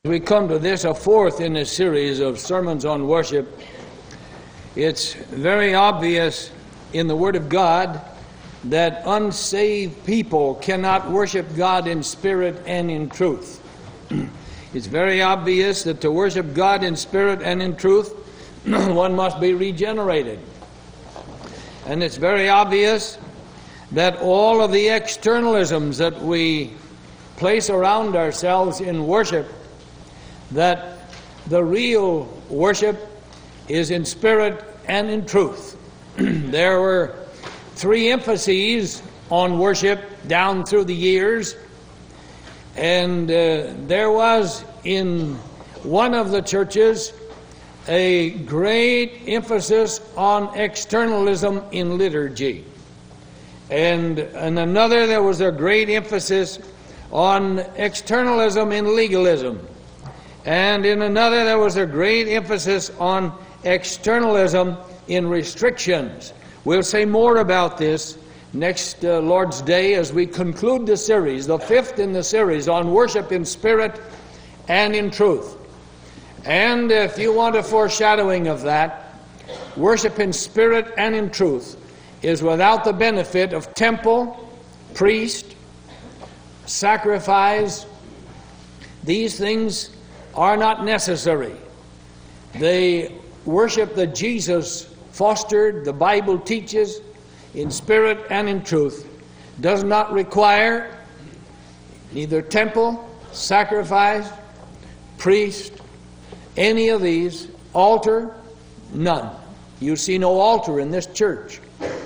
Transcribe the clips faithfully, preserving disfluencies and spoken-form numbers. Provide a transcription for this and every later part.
We come to this, a fourth in a series of sermons on worship. It's very obvious in the Word of God that unsaved people cannot worship God in spirit and in truth. It's very obvious that to worship God in spirit and in truth, one must be regenerated. And it's very obvious that all of the externalisms that we place around ourselves in worship, that the real worship is in spirit and in truth. There were three emphases on worship down through the years, and uh, there was in one of the churches a great emphasis on externalism in liturgy, and in another there was a great emphasis on externalism in legalism. And in another, there was a great emphasis on externalism in restrictions. We'll say more about this next uh, Lord's Day as we conclude the series, the fifth in the series on worship in spirit and in truth. And if you want a foreshadowing of that, worship in spirit and in truth is without the benefit of temple, priest, sacrifice. These things are not necessary. They worship that Jesus fostered, the Bible teaches, in spirit and in truth, does not require neither temple, sacrifice, priest, any of these, altar, none. You see no altar in this church.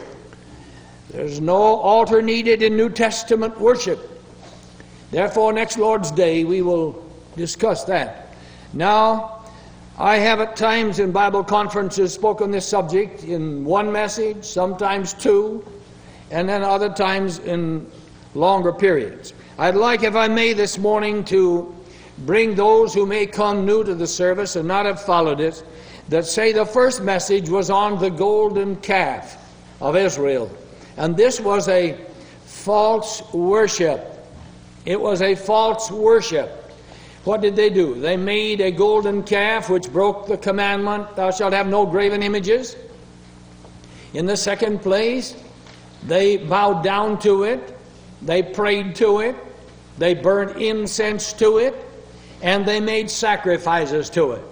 There's no altar needed in New Testament worship. Therefore, next Lord's Day we will discuss that. Now, I have at times in Bible conferences spoken this subject in one message, sometimes two, and then other times in longer periods. I'd like, if I may, this morning to bring those who may come new to the service and not have followed it, that say the first message was on the golden calf of Israel. And this was a false worship. It was a false worship. What did they do? They made a golden calf which broke the commandment, thou shalt have no graven images. In the second place, they bowed down to it, they prayed to it, they burnt incense to it, and they made sacrifices to it.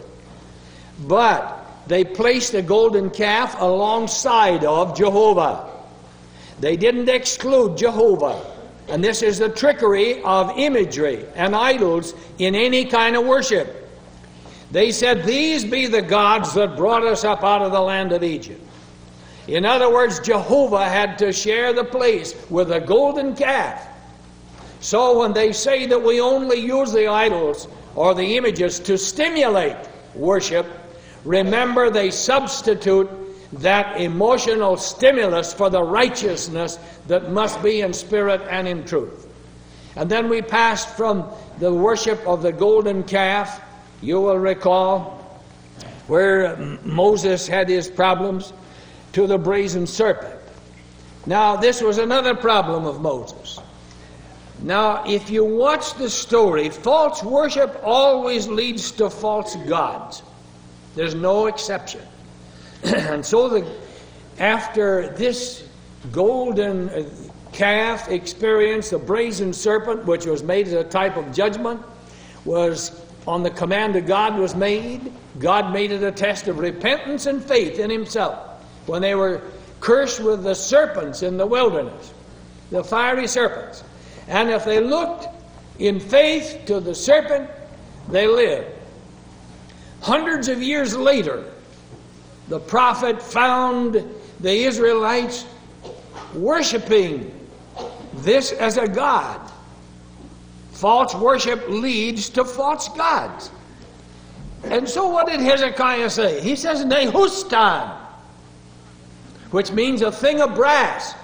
But they placed the golden calf alongside of Jehovah. They didn't exclude Jehovah. And this is the trickery of imagery and idols in any kind of worship. They said, these be the gods that brought us up out of the land of Egypt. In other words, Jehovah had to share the place with a golden calf. So when they say that we only use the idols or the images to stimulate worship, remember they substitute that emotional stimulus for the righteousness that must be in spirit and in truth. And then we passed from the worship of the golden calf, you will recall, where Moses had his problems, to the brazen serpent. Now, this was another problem of Moses. Now, if you watch the story, false worship always leads to false gods. There's no exception. And so the, after this golden calf experience, the brazen serpent, which was made as a type of judgment, was on the command of God was made. God made it a test of repentance and faith in himself. When they were cursed with the serpents in the wilderness, the fiery serpents. And if they looked in faith to the serpent, they lived. Hundreds of years later, the prophet found the Israelites worshiping this as a god. False worship leads to false gods. And so what did Hezekiah say? He says, Nehustan, which means a thing of brass.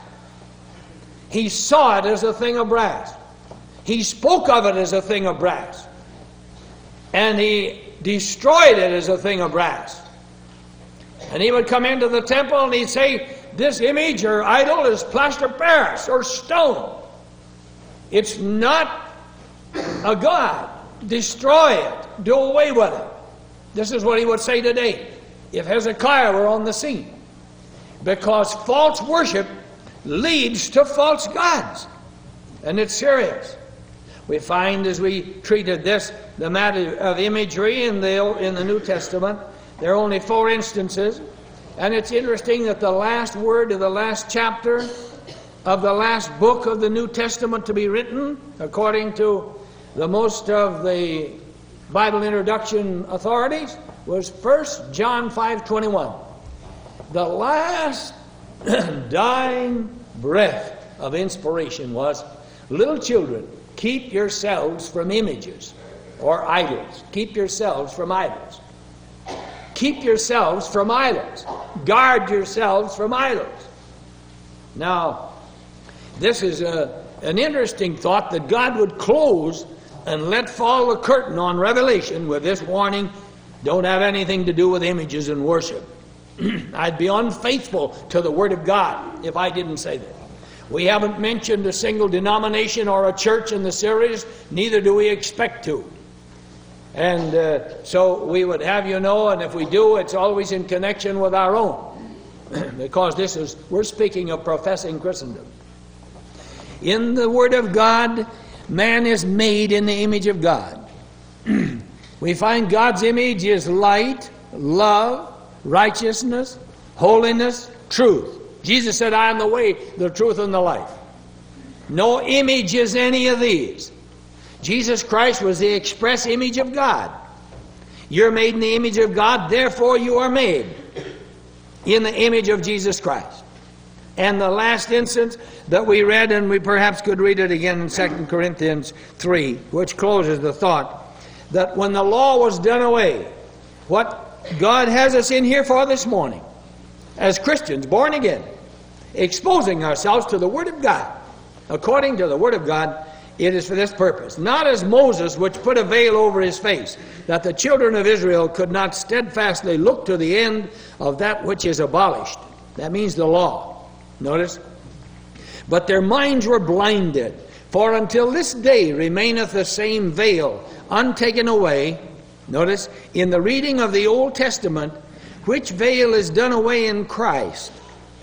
He saw it as a thing of brass. He spoke of it as a thing of brass. And he destroyed it as a thing of brass. And he would come into the temple and he'd say, this image or idol is plaster Paris or stone. It's not a god. destroy it, do away with it. This is what he would say today if Hezekiah were on the scene. Because false worship leads to false gods. And it's serious. We find as we treated this, the matter of imagery in the, in the New Testament, there are only four instances. And it's interesting that the last word of the last chapter of the last book of the New Testament to be written, according to the most of the Bible introduction authorities, was First John five twenty-one. The last dying breath of inspiration was, little children, keep yourselves from images or idols. Keep yourselves from idols. Keep yourselves from idols. Guard yourselves from idols. Now, this is a, an interesting thought that God would close and let fall the curtain on Revelation with this warning, don't have anything to do with images and worship. I'd be unfaithful to the Word of God if I didn't say that. We haven't mentioned a single denomination or a church in the series, neither do we expect to. And uh, so we would have you know, and if we do, it's always in connection with our own. Because this is, we're speaking of professing Christendom. In the Word of God, man is made in the image of God. We find God's image is light, love, righteousness, holiness, truth. Jesus said, I am the way, the truth, and the life. No image is any of these. Jesus Christ was the express image of God. You're made in the image of God, therefore you are made in the image of Jesus Christ. And the last instance that we read, and we perhaps could read it again in Second Corinthians three, which closes the thought, that when the law was done away, what God has us in here for this morning, as Christians born again, exposing ourselves to the Word of God. According to the Word of God, it is for this purpose. Not as Moses, which put a veil over his face, that the children of Israel could not steadfastly look to the end of that which is abolished. That means the law. Notice. But their minds were blinded. For until this day remaineth the same veil, untaken away, notice, in the reading of the Old Testament, which veil is done away in Christ.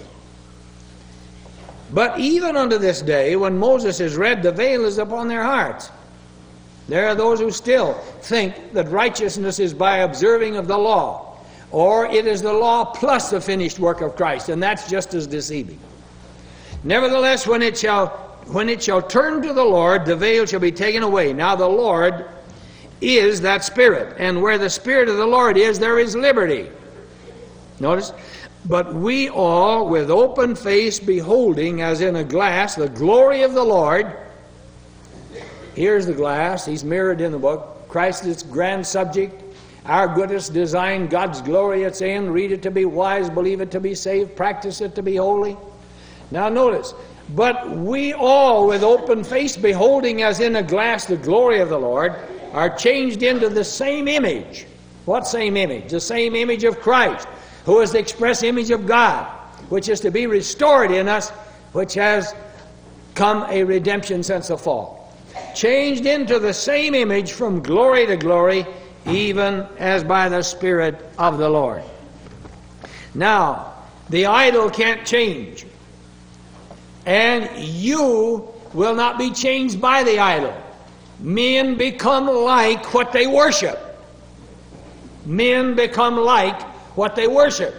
But even unto this day, when Moses is read, the veil is upon their hearts. There are those who still think that righteousness is by observing of the law, or it is the law plus the finished work of Christ, and that's just as deceiving. Nevertheless, when it shall when it shall turn to the Lord, the veil shall be taken away. Now the Lord is that Spirit, and where the Spirit of the Lord is, there is liberty. Notice, but we all, with open face, beholding as in a glass the glory of the Lord. Here's the glass. He's mirrored in the book. Christ is grand subject. Our goodest design, God's glory its end. Read it to be wise, believe it to be saved, practice it to be holy. Now notice, but we all, with open face, beholding as in a glass the glory of the Lord, are changed into the same image. What same image? The same image of Christ, who is the express image of God, which is to be restored in us, which has come a redemption since the fall. Changed into the same image from glory to glory, even as by the Spirit of the Lord. Now, the idol can't change. And you will not be changed by the idol. Men become like what they worship. Men become like what they worship.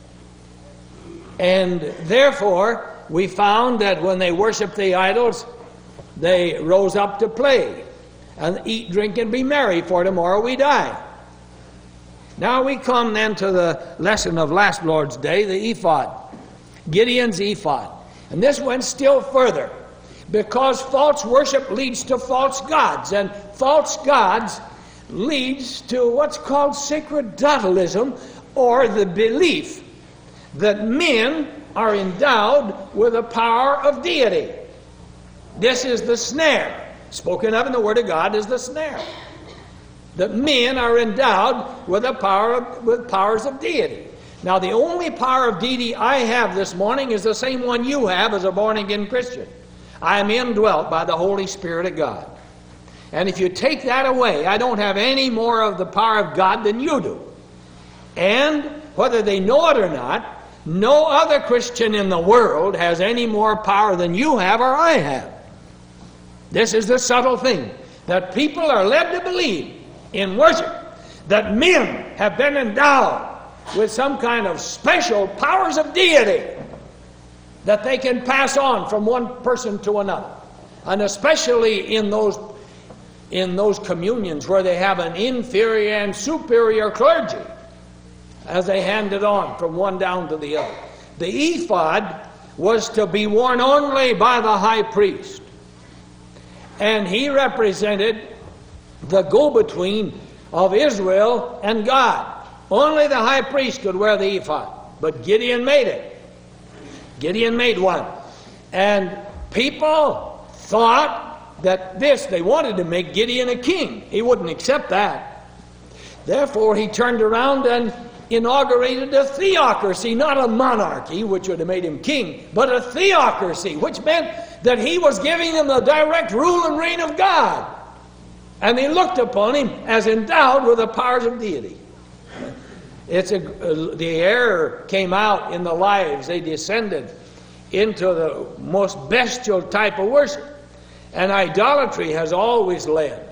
And therefore, we found that when they worshiped the idols, they rose up to play and eat, drink, and be merry, for tomorrow we die. Now we come then to the lesson of last Lord's Day, the ephod, Gideon's ephod. And this went still further, because false worship leads to false gods, and false gods leads to what's called sacerdotalism, or the belief that men are endowed with the power of deity. This is the snare, spoken of in the Word of God as the snare. That men are endowed with the power of, with powers of deity. Now, the only power of deity I have this morning is the same one you have as a born-again Christian. I am indwelt by the Holy Spirit of God. And if you take that away, I don't have any more of the power of God than you do. And whether they know it or not, no other Christian in the world has any more power than you have or I have. This is the subtle thing, that people are led to believe in worship that men have been endowed with some kind of special powers of deity that they can pass on from one person to another. And especially in those, in those communions where they have an inferior and superior clergy, as they hand it on from one down to the other. The ephod was to be worn only by the high priest. And he represented the go-between of Israel and God. Only the high priest could wear the ephod. But Gideon made it. Gideon made one. And people thought that this, they wanted to make Gideon a king. He wouldn't accept that. Therefore, he turned around and inaugurated a theocracy, not a monarchy, which would have made him king, but a theocracy, which meant that he was giving them the direct rule and reign of God. And they looked upon him as endowed with the powers of deity. It's a, uh, the error came out in the lives. They descended into the most bestial type of worship. And idolatry has always led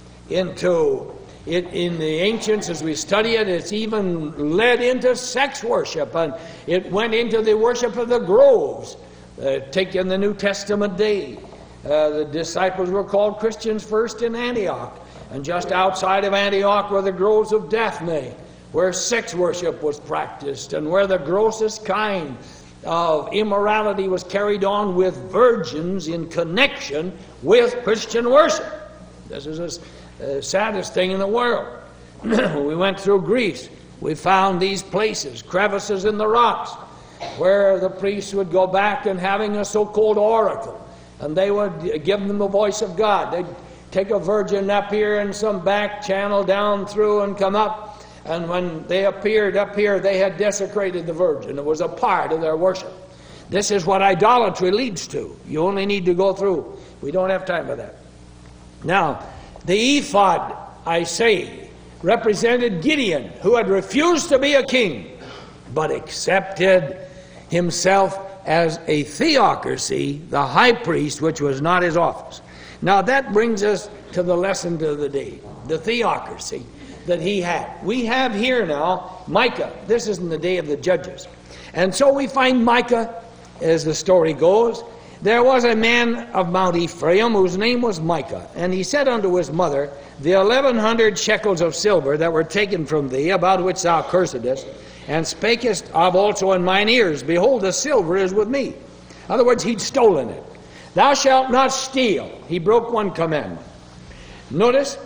into It, in the ancients, as we study it, it's even led into sex worship, and it went into the worship of the groves. Uh, take in the New Testament day, uh, the disciples were called Christians first in Antioch, and just outside of Antioch were the groves of Daphne, where sex worship was practiced, and where the grossest kind of immorality was carried on with virgins in connection with Christian worship. This is a The saddest thing in the world. We went through Greece. We found these places, crevices in the rocks, where the priests would go back and having a so-called oracle, and they would give them the voice of God. They'd take a virgin up here in some back channel down through and come up, and when they appeared up here, they had desecrated the virgin. It was a part of their worship. This is what idolatry leads to. You only need to go through. We don't have time for that. Now, the ephod, I say, represented Gideon, who had refused to be a king, but accepted himself as a theocracy, the high priest, which was not his office. Now that brings us to the lesson of the day, the theocracy that he had. We have here now Micah. This is in the day of the judges. And so we find Micah, as the story goes. There was a man of Mount Ephraim whose name was Micah, and he said unto his mother, The eleven hundred shekels of silver that were taken from thee, about which thou cursedest, and spakest of also in mine ears, behold, the silver is with me. In other words, he'd stolen it. Thou shalt not steal. He broke one commandment. Notice,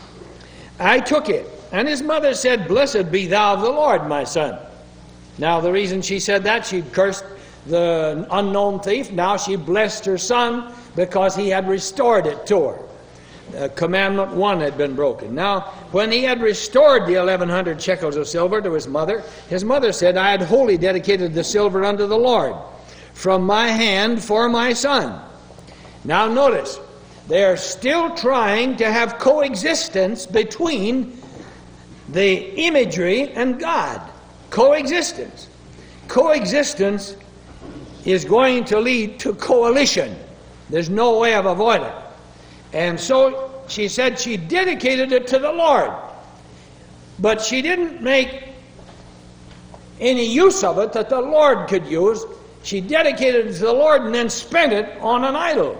I took it. And his mother said, Blessed be thou of the Lord, my son. Now the reason she said that, she'd cursed the unknown thief. Now she blessed her son because he had restored it to her. Uh, commandment one had been broken. Now, when he had restored the eleven hundred shekels of silver to his mother, his mother said, I had wholly dedicated the silver unto the Lord from my hand for my son. Now notice, they are still trying to have coexistence between the imagery and God. Coexistence. Coexistence is going to lead to coalition. There's no way of avoiding it. And so she said she dedicated it to the Lord. But she didn't make any use of it that the Lord could use. She dedicated it to the Lord and then spent it on an idol.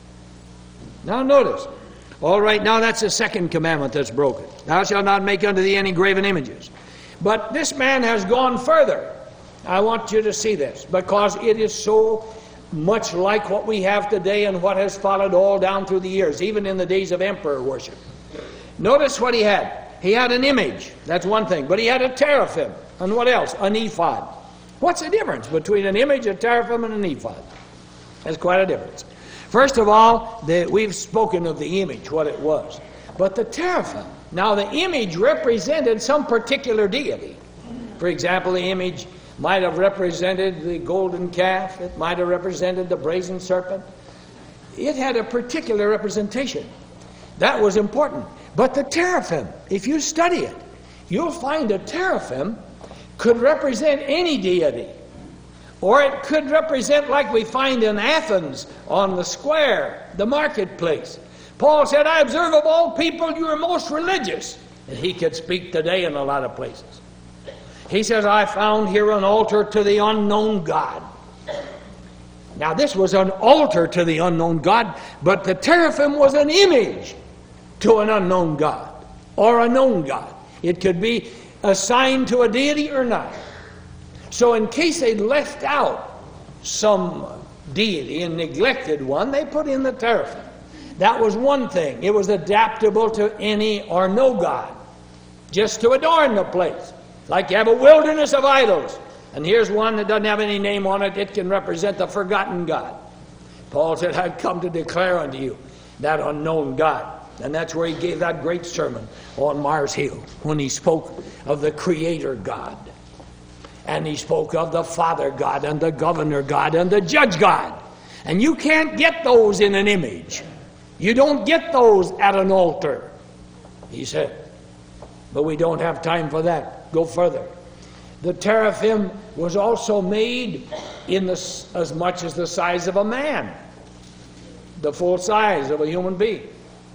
Now notice. All right, now that's the second commandment that's broken. Thou shalt not make unto thee any graven images. But this man has gone further. I want you to see this, because it is so much like what we have today and what has followed all down through the years, even in the days of emperor worship. Notice what he had. He had an image. That's one thing. But he had a teraphim. And what else? An ephod. What's the difference between an image, a teraphim, and an ephod? There's quite a difference. First of all, the, we've spoken of the image, what it was. But the teraphim. Now, the image represented some particular deity. For example, the image might have represented the golden calf. It might have represented the brazen serpent. It had a particular representation. That was important. But the teraphim, if you study it, you'll find a teraphim could represent any deity. Or it could represent, like we find in Athens on the square, the marketplace. Paul said, I observe of all people you are most religious. And he could speak today in a lot of places. He says, I found here an altar to the unknown God. Now this was an altar to the unknown God, but the teraphim was an image to an unknown God or a known God. It could be assigned to a deity or not. So in case they left out some deity and neglected one, they put in the teraphim. That was one thing. It was adaptable to any or no God, just to adorn the place. Like you have a wilderness of idols, and here's one that doesn't have any name on it. It can represent the forgotten God. Paul said, I've come to declare unto you that unknown God. And that's where he gave that great sermon on Mars Hill, when he spoke of the Creator God. And he spoke of the Father God and the Governor God and the Judge God. And you can't get those in an image. You don't get those at an altar, he said. But we don't have time for that. Go further. The teraphim was also made in the, as much as the size of a man, the full size of a human being.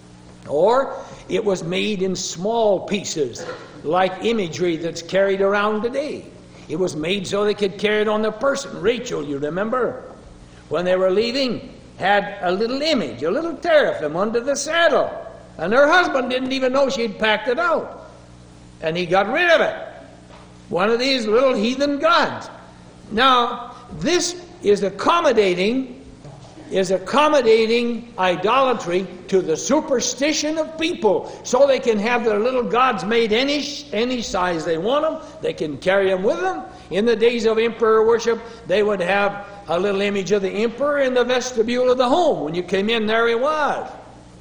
Or it was made in small pieces, like imagery that's carried around today. It was made so they could carry it on their person. Rachel, you remember, when they were leaving, had a little image, a little teraphim under the saddle. And her husband didn't even know she'd packed it out. And he got rid of it. One of these little heathen gods. Now, this is accommodating is accommodating idolatry to the superstition of people, so they can have their little gods made any any size they want them. They can carry them with them. In the days of emperor worship, they would have a little image of the emperor in the vestibule of the home. When you came in, there he was.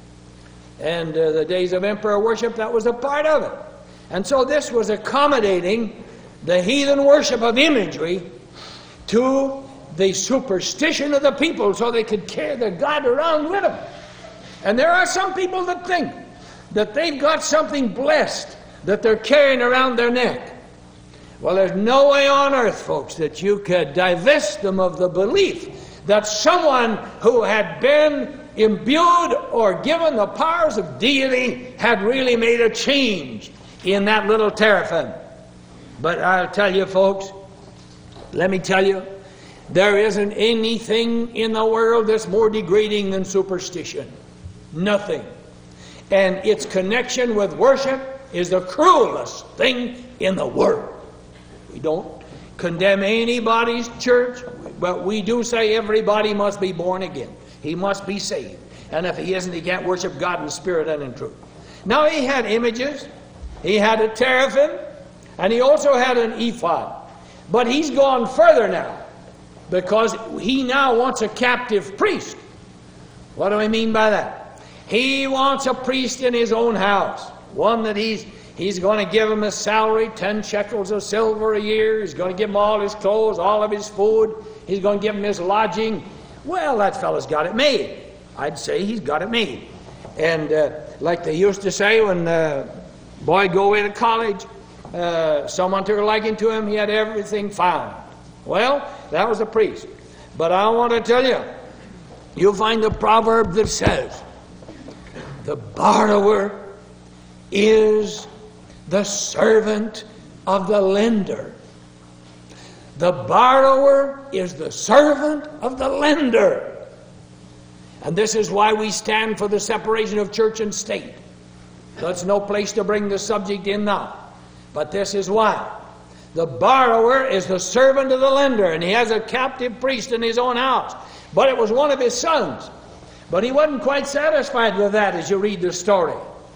And uh, the days of emperor worship, that was a part of it. And so this was accommodating the heathen worship of imagery to the superstition of the people, so they could carry their God around with them. And there are some people that think that they've got something blessed that they're carrying around their neck. Well, there's no way on earth, folks, that you could divest them of the belief that someone who had been imbued or given the powers of deity had really made a change in that little teraphim. But I'll tell you, folks, let me tell you, there isn't anything in the world that's more degrading than superstition. Nothing. And its connection with worship is the cruelest thing in the world. We don't condemn anybody's church, but we do say everybody must be born again. He must be saved. And if he isn't, he can't worship God in spirit and in truth. Now, he had images. He had a teraphim. And he also had an ephod. But he's gone further now, because he now wants a captive priest. What do I mean by that? He wants a priest in his own house. One that he's he's going to give him a salary, ten shekels of silver a year. He's going to give him all his clothes, all of his food. He's going to give him his lodging. Well, that fellow's got it made. I'd say he's got it made. And uh, like they used to say when uh, boy go away to college, uh, someone took a liking to him, he had everything found. Well, that was a priest. But I want to tell you, you'll find a proverb that says, the borrower is the servant of the lender. The borrower is the servant of the lender. And this is why we stand for the separation of church and state. That's no place to bring the subject in now. But this is why. The borrower is the servant of the lender, and he has a captive priest in his own house. But it was one of his sons. But he wasn't quite satisfied with that, as you read the story.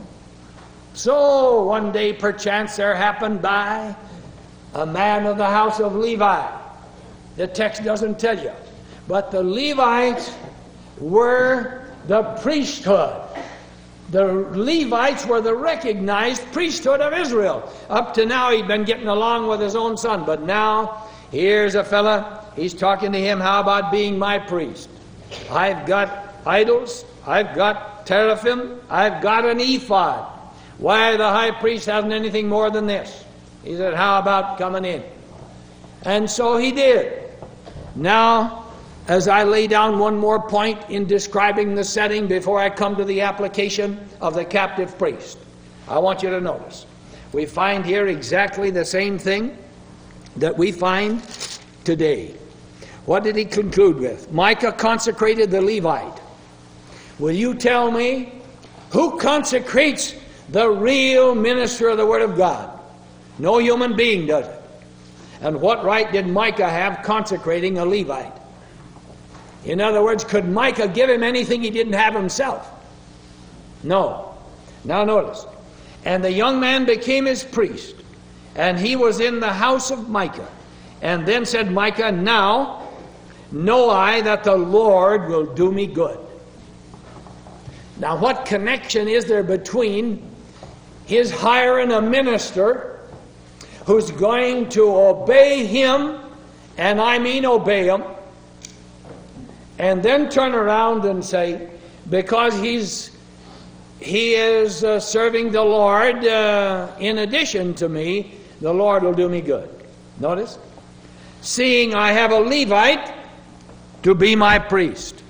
So one day, perchance, there happened by a man of the house of Levi. The text doesn't tell you. But the Levites were the priesthood. The Levites were the recognized priesthood of Israel. Up to now, he'd been getting along with his own son. But now, here's a fella. He's talking to him, how about being my priest? I've got idols. I've got got teraphim, I've got an ephod. Why, the high priest hasn't anything more than this. He said, how about coming in? And so he did. Now, as I lay down one more point in describing the setting before I come to the application of the captive priest, I want you to notice. We find here exactly the same thing that we find today. What did he conclude with? Micah consecrated the Levite. Will you tell me who consecrates the real minister of the Word of God? No human being does it. And what right did Micah have consecrating a Levite? In other words, could Micah give him anything he didn't have himself? No. Now notice. And the young man became his priest, and he was in the house of Micah. And then said Micah, now know I that the Lord will do me good. Now what connection is there between his hiring a minister who's going to obey him, and I mean obey him, and then turn around and say, because he's he is uh, serving the Lord uh, in addition to me, the Lord will do me good. Notice, seeing I have a Levite to be my priest,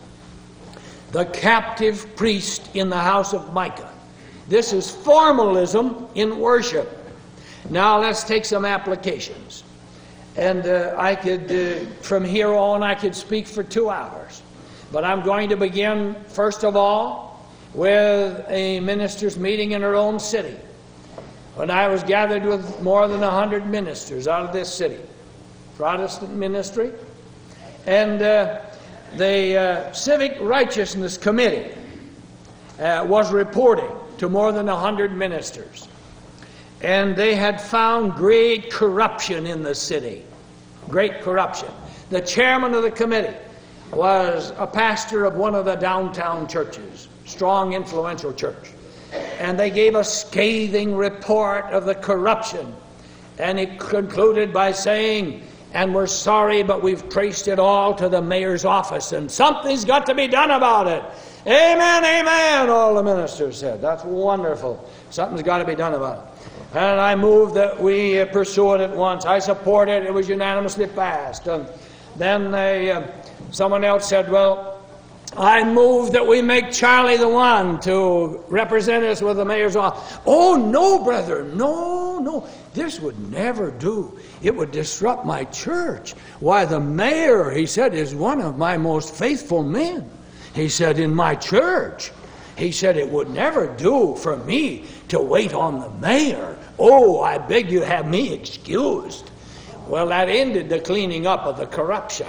the captive priest in the house of Micah. This is formalism in worship. Now let's take some applications. And uh, I could, uh, from here on, I could speak for two hours. But I'm going to begin, first of all, with a minister's meeting in our own city. When I was gathered with more than a hundred ministers out of this city. Protestant ministry. And uh, the uh, Civic Righteousness Committee uh, was reporting to more than a hundred ministers. And they had found great corruption in the city. Great corruption. The chairman of the committee was a pastor of one of the downtown churches. Strong, influential church. And they gave a scathing report of the corruption. And it concluded by saying, and we're sorry, but we've traced it all to the mayor's office, and something's got to be done about it. Amen, amen, all the ministers said. That's wonderful. Something's got to be done about it. And I moved that we pursue it at once. I support it. It was unanimously passed. And then they, uh, someone else said, well, I move that we make Charlie the one to represent us with the mayor's office. Oh, no, brother. No, no. This would never do. It would disrupt my church. Why, the mayor, he said, is one of my most faithful men. He said, in my church. He said, it would never do for me to wait on the mayor. Oh, I beg you have me excused. Well, that ended the cleaning up of the corruption.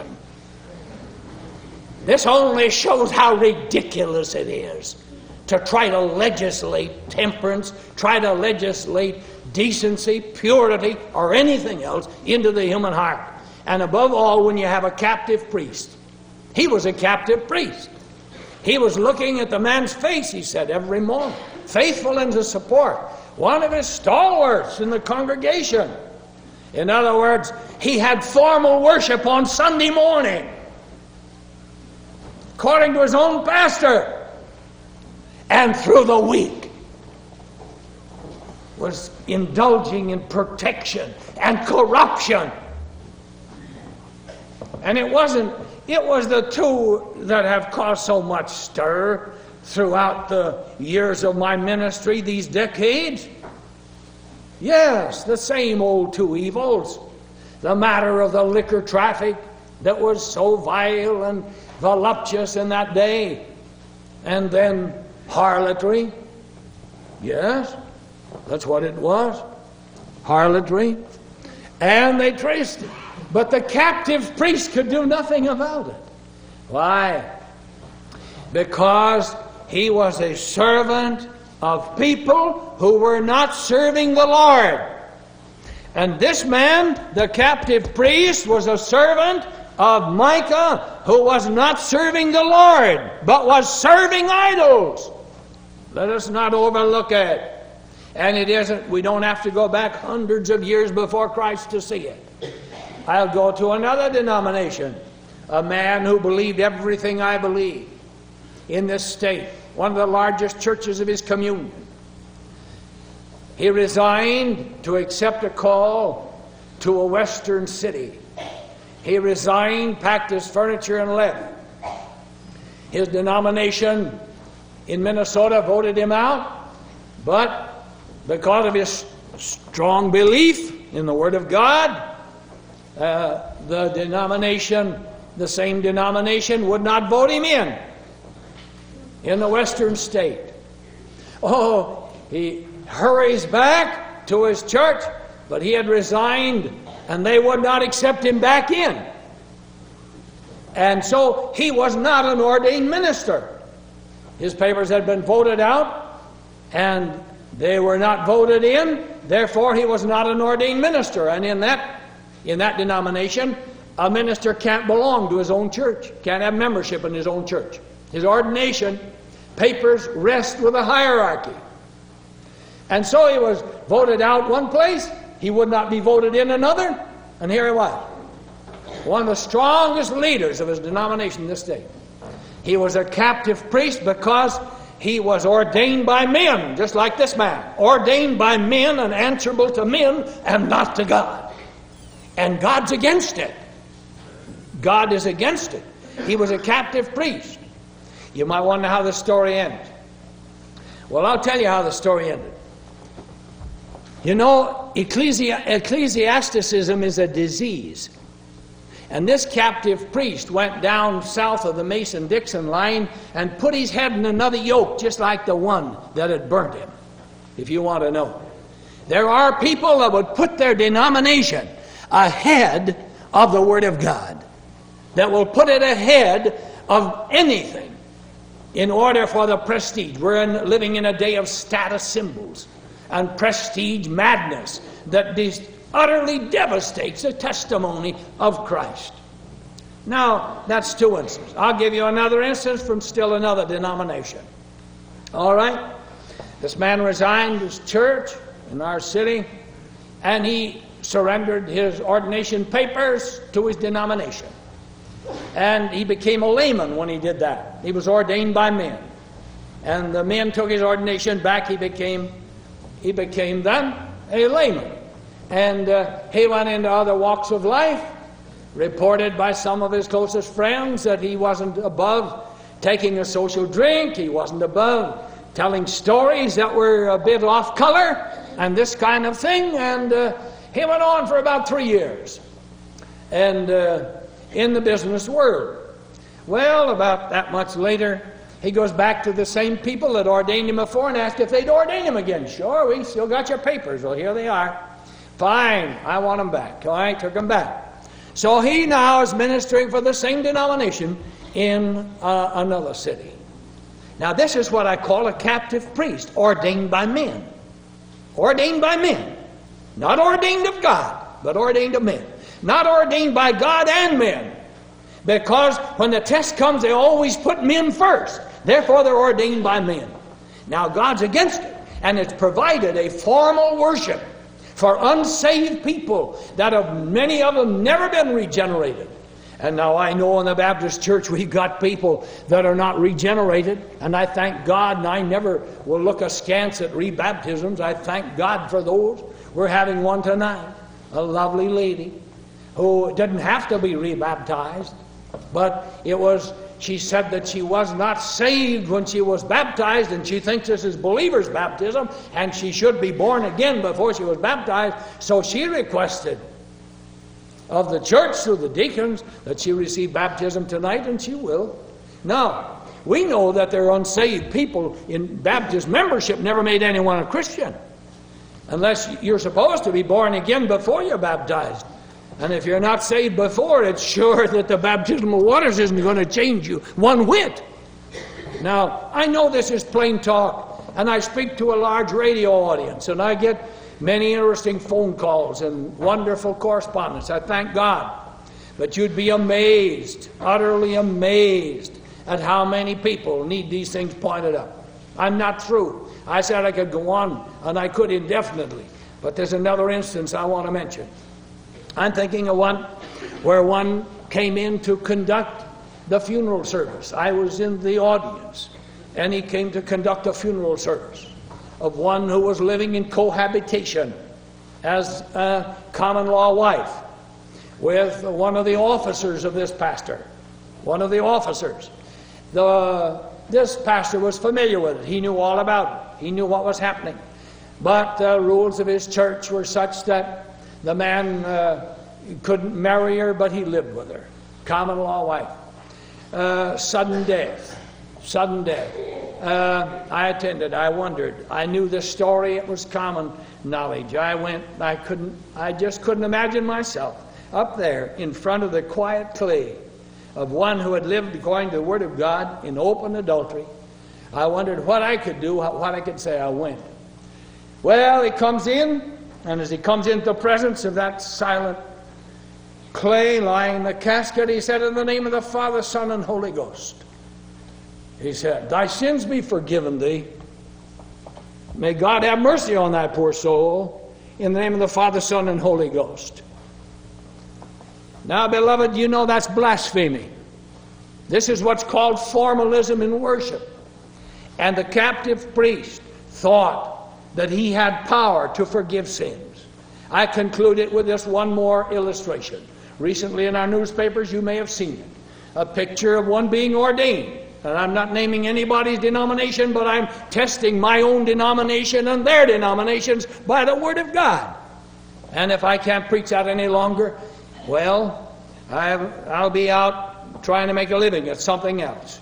This only shows how ridiculous it is to try to legislate temperance, try to legislate decency, purity, or anything else into the human heart. And above all, when you have a captive priest. He was a captive priest. He was looking at the man's face, he said, every morning, faithful in his support. One of his stalwarts in the congregation. In other words, he had formal worship on Sunday morning, according to his own pastor, and through the week was indulging in protection and corruption. And it wasn't, it was the two that have caused so much stir throughout the years of my ministry, these decades. Yes, the same old two evils. The matter of the liquor traffic that was so vile and voluptuous in that day. And then harlotry. Yes, that's what it was. Harlotry. And they traced it. But the captive priest could do nothing about it. Why? Because he was a servant of people who were not serving the Lord. And this man, the captive priest, was a servant of Micah who was not serving the Lord, but was serving idols. Let us not overlook it. And it isn't, we don't have to go back hundreds of years before Christ to see it. I'll go to another denomination. A man who believed everything I believe in this state. one of the largest churches of his communion. He resigned to accept a call to a western city. He resigned, packed his furniture, and left. His denomination in Minnesota voted him out, but because of his strong belief in the Word of God, uh, the denomination, the same denomination, would not vote him in in the western state. Oh, he hurries back to his church, but he had resigned and they would not accept him back in. And so he was not an ordained minister. His papers had been voted out and they were not voted in. Therefore, he was not an ordained minister. And in that, in that denomination, a minister can't belong to his own church, can't have membership in his own church. His ordination papers rest with a hierarchy. And so he was voted out one place, he would not be voted in another, and here he was, one of the strongest leaders of his denomination this day. He was a captive priest because he was ordained by men, just like this man, ordained by men and answerable to men and not to God. And God's against it. God is against it. He was a captive priest. You might wonder how the story ends. Well, I'll tell you how the story ended. You know, ecclesi- ecclesiasticism is a disease. And this captive priest went down south of the Mason-Dixon line and put his head in another yoke, just like the one that had burnt him, if you want to know. There are people that would put their denomination ahead of the Word of God, that will put it ahead of anything in order for the prestige. We're in, living in a day of status symbols and prestige madness that dis- utterly devastates the testimony of Christ. Now, that's two instances. I'll give you another instance from still another denomination. All right? This man resigned his church in our city, and he surrendered his ordination papers to his denomination. And he became a layman when he did that. He was ordained by men. And the men took his ordination back. He became, he became then a layman. And uh, he went into other walks of life, reported by some of his closest friends that he wasn't above taking a social drink. He wasn't above telling stories that were a bit off color and this kind of thing. And uh, he went on for about three years. And uh, in the business world. Well, about that much later, he goes back to the same people that ordained him before and asked if they'd ordain him again. Sure, we still got your papers. Well, here they are. Fine, I want them back. All right, took them back. So he now is ministering for the same denomination in uh, another city. Now, this is what I call a captive priest, ordained by men. Ordained by men. Not ordained of God, but ordained of men. Not ordained by God and men. Because when the test comes, they always put men first. Therefore, they're ordained by men. Now, God's against it. And it's provided a formal worship for unsaved people that have, many of them, never been regenerated. And now I know in the Baptist church we've got people that are not regenerated. And I thank God, and I never will look askance at rebaptisms. I thank God for those. We're having one tonight. A lovely lady who didn't have to be rebaptized, but it was, she said that she was not saved when she was baptized, and she thinks this is believer's baptism, and she should be born again before she was baptized. So she requested of the church through the deacons that she receive baptism tonight, and she will. Now, we know that there are unsaved people in Baptist membership, never made anyone a Christian, unless you're supposed to be born again before you're baptized. And if you're not saved before, it's sure that the baptismal waters isn't going to change you one whit. Now, I know this is plain talk, and I speak to a large radio audience, and I get many interesting phone calls and wonderful correspondence. I thank God. But you'd be amazed, utterly amazed, at how many people need these things pointed out. I'm not through. I said I could go on, and I could indefinitely. But there's another instance I want to mention. I'm thinking of one where one came in to conduct the funeral service. I was in the audience. and he came to conduct a funeral service of one who was living in cohabitation as a common law wife with one of the officers of this pastor. One of the officers. The, this pastor was familiar with it. He knew all about it. He knew what was happening. But the rules of his church were such that the man uh, couldn't marry her, but he lived with her. Common law wife. Uh, sudden death. Sudden death. Uh, I attended. I wondered. I knew the story. It was common knowledge. I went. I couldn't. I just couldn't imagine myself up there in front of the quiet clay of one who had lived according to the Word of God in open adultery. I wondered what I could do, what I could say. I went. Well, he comes in, and as he comes into the presence of that silent clay lying in the casket, he said, "In the name of the Father, Son, and Holy Ghost," he said, "Thy sins be forgiven thee. May God have mercy on thy poor soul. In the name of the Father, Son, and Holy Ghost." Now, beloved, you know that's blasphemy. This is what's called formalism in worship. And the captive priest thought that he had power to forgive sins. I conclude it with this one more illustration. Recently in our newspapers, you may have seen it. A picture of one being ordained. And I'm not naming anybody's denomination, but I'm testing my own denomination and their denominations by the Word of God. And if I can't preach that any longer, well, I've, I'll be out trying to make a living at something else.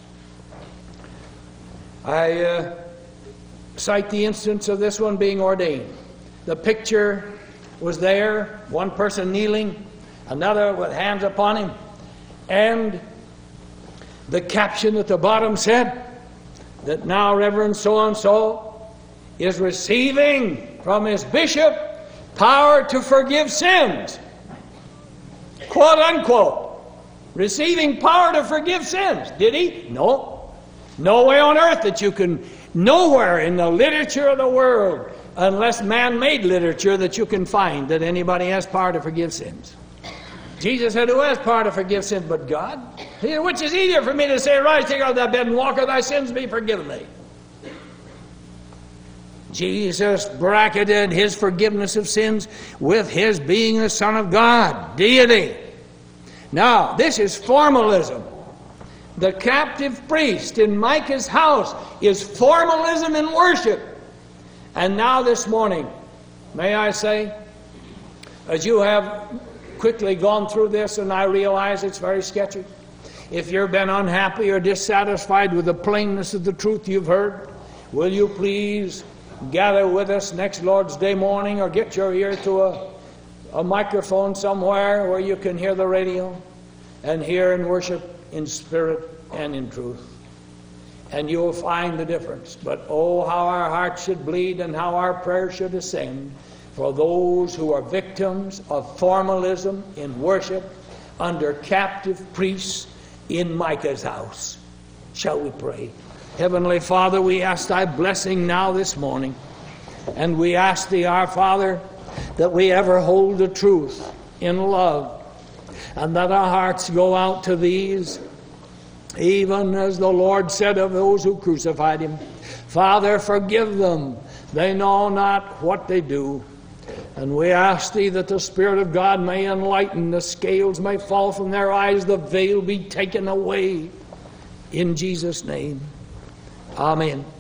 I uh, cite the instance of this one being ordained. The picture was there, one person kneeling, another with hands upon him, and the caption at the bottom said that now Reverend so-and-so is receiving from his bishop power to forgive sins. Quote unquote. Receiving power to forgive sins. Did he? No. No way on earth that you can, nowhere in the literature of the world, unless man-made literature, that you can find that anybody has power to forgive sins. Jesus said, "Who has power to forgive sins but God?" Which is easier for me to say, "Rise, take out thy bed and walk, or thy sins be forgiven thee." Jesus bracketed his forgiveness of sins with his being the Son of God, deity. Now, this is formalism. The captive priest in Micah's house is formalism in worship. And now this morning, may I say, as you have quickly gone through this, and I realize it's very sketchy, if you've been unhappy or dissatisfied with the plainness of the truth you've heard, will you please gather with us next Lord's Day morning, or get your ear to a, a microphone somewhere where you can hear the radio and hear and worship in spirit and in truth. And you'll find the difference. But oh, how our hearts should bleed and how our prayers should ascend for those who are victims of formalism in worship under captive priests in Micah's house. Shall we pray? Heavenly Father, we ask thy blessing now this morning. And we ask thee, our Father, that we ever hold the truth in love, and that our hearts go out to these, even as the Lord said of those who crucified him, "Father, forgive them. They know not what they do." And we ask thee that the Spirit of God may enlighten, the scales may fall from their eyes, the veil be taken away. In Jesus' name, amen.